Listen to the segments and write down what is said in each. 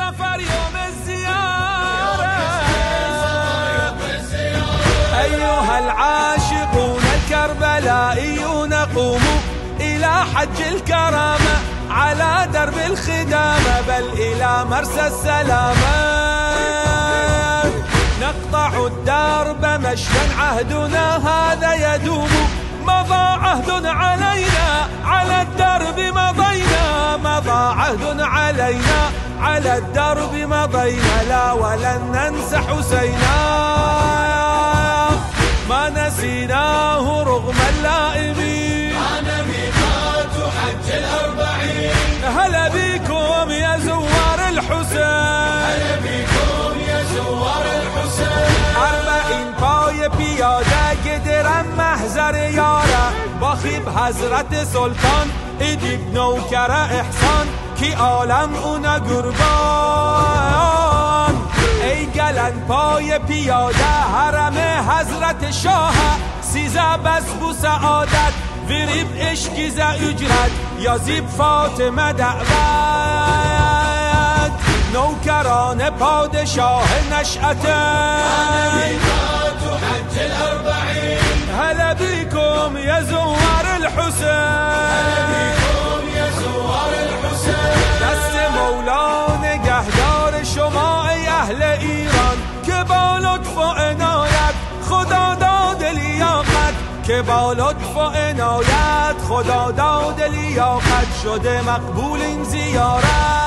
صفر يوم الزيارة. أيها العاشقون الكربلائيون قوموا إلى حج الكرامة على درب الخدامة بل إلى مرسى السلامة. نقطع الدرب مشيا عهدنا هذا يدوم، مضى عهد علينا على الدرب مضينا، مضى عهد علينا على الدرب مضينا، لا ولن ننسى حسينا ما نسيناه رغم اللائمين. أنا ميقات حج الأربعين، هلا بكم يا زوار الحسين، هلا بكم يا زوار الحسين. 40 پای پیاده گدرم محضر یاره، باخیب حضرت سلطان ایدیب نوکر احسان کی عالم اونا قربان. ای گلن پای پیاده حرم حضرت شاه، 13 بس بو سعادت وریب اشکیز اجرت یا زیب فاطمه دعوت. نوکران پادشاه نشأت، أنا ميقات حج الأربعين، هلا بكم يا زوار الحسين، هلا بكم يا زوار الحسين. دست مولا نگهدار شما ای اهل ایران که با لطف و عنایت خدا داد لیاقت، که با لطف و عنایت خدا داد لیاقت شده مقبول این زیارت.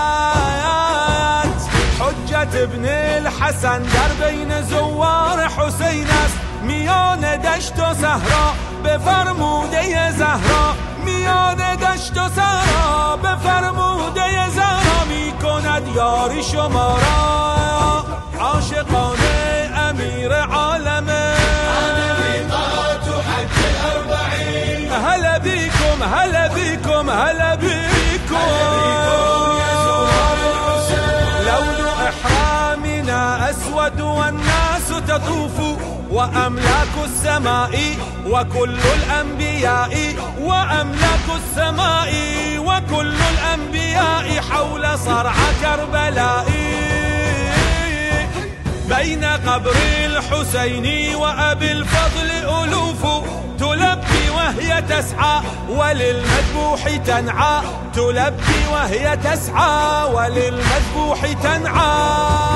حجت ابن الحسن در بین زوار حسین است، میان دشت و صحرا به فرموده زهرا، میان دشت و صحرا به فرموده زهرا می کند یاری شما را عاشقان امیر عالمه. أنا ميقات حج الأربعين، هلا بكم هلا بكم هلا بكم يا زوار الحسين. لون إحرامنا أسود والناس تطوف، وأملاك السماء وكل الأنبياء، وأملاك السماء وكل الأنبياء حول صرع كربلاء. بين قبر الحسين وأبي الفضل ألوف تلبي وهي تسعى وللمذبوح تنعى، تلبي وهي تسعى وللمذبوح تنعى.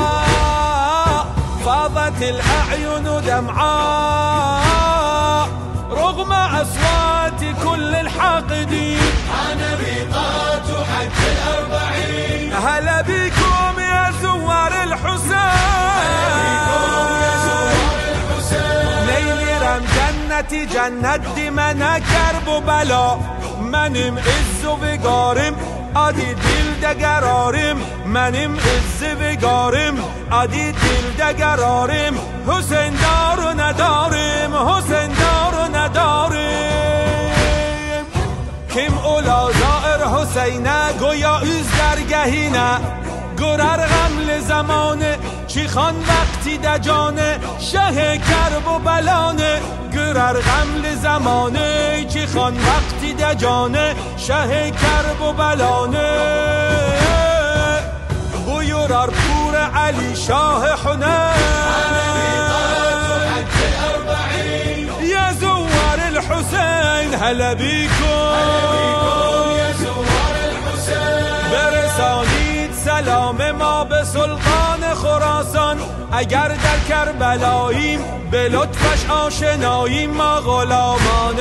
فاضت الأعين دمعاء رغم أصوات كل الحاقدين. أنا ميقات حج الأربعين، هلا بكم يا زوار الحسين، نيرم جنتي جنت دي من کرب و بلا، منم عز و بگارم ادی دل دگرارم، منم عز بگارم ادی دل دگرارم. حسین دارو ندارم حسین دارو ندارم، کم اولا زائر حسینه گویا از درگهینه، گرر غمل زمانه چی خان وقتی دجانه، شه کرب و بلانه گرر غمل زمانه چی خان وقتی دجانه، شه کرب و بلانه. بویرار پور علی شاه حنین، أنا ميقات حج الأربعين، يا زوار الحسين هلا بكم يا زوار الحسين. برسانید سلام ما به سلطان خراسان، اگر در کربلاییم به لطفش آشناییم، ما غلامان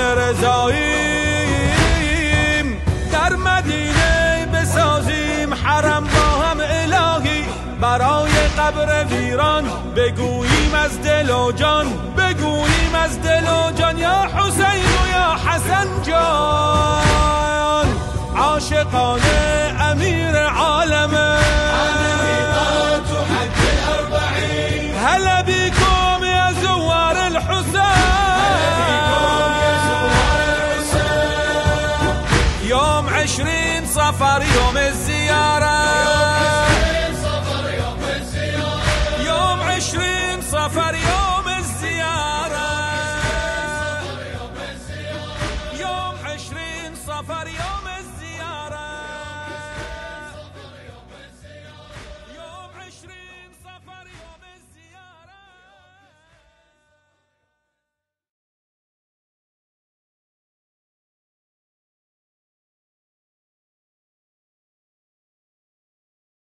رضاییم. در مدینه بسازیم حرم با هم الهی، برای قبر ویران بگوییم از دل و جان، بگوییم از دل و جان یا حسین و یا حسن جان. عاشقان امیر عالمه، أنا ميقات حج الأربعين، هلا بكم يا زوار الحسين. يوم 20 صفر يوم الزيارة،